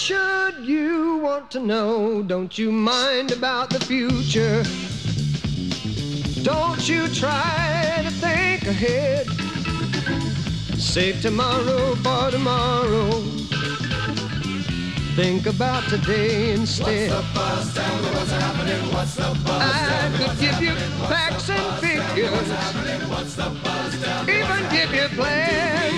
should you want to know? Don't you mind about the future? Don't you try to think ahead. Save tomorrow for tomorrow. Think about today instead. What's the buzz? Tell me what's happening. What's the buzz? I could give you facts and figures, What's happening? What's the buzz? Tell me even give you plans.